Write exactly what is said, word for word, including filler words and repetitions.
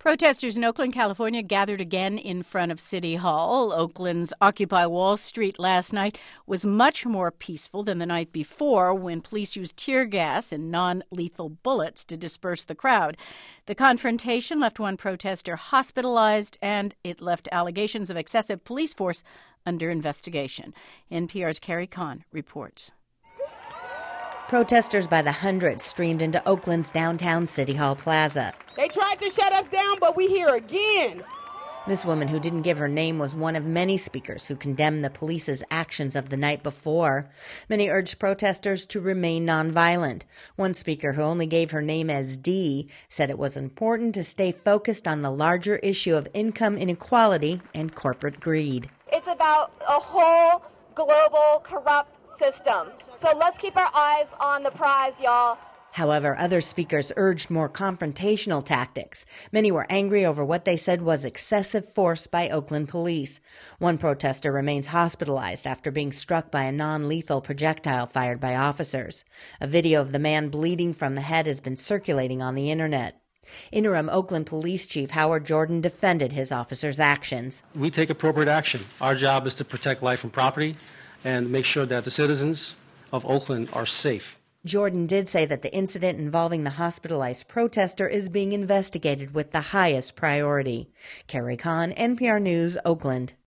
Protesters in Oakland, California gathered again in front of City Hall. Oakland's Occupy Wall Street last night was much more peaceful than the night before when police used tear gas and non-lethal bullets to disperse the crowd. The confrontation left one protester hospitalized, and it left allegations of excessive police force under investigation. N P R's Carrie Kahn reports. Protesters by the hundreds streamed into Oakland's downtown City Hall Plaza. They tried to shut us down, but we here again. This woman, who didn't give her name, was one of many speakers who condemned the police's actions of the night before. Many urged protesters to remain nonviolent. One speaker, who only gave her name as Dee, said it was important to stay focused on the larger issue of income inequality and corporate greed. It's about a whole global corrupt system. So let's keep our eyes on the prize, y'all. However, other speakers urged more confrontational tactics. Many were angry over what they said was excessive force by Oakland police. One protester remains hospitalized after being struck by a non-lethal projectile fired by officers. A video of the man bleeding from the head has been circulating on the internet. Interim Oakland Police Chief Howard Jordan defended his officers' actions. We take appropriate action. Our job is to protect life and property and make sure that the citizens of Oakland are safe. Jordan did say that the incident involving the hospitalized protester is being investigated with the highest priority. Carrie Kahn, N P R News, Oakland.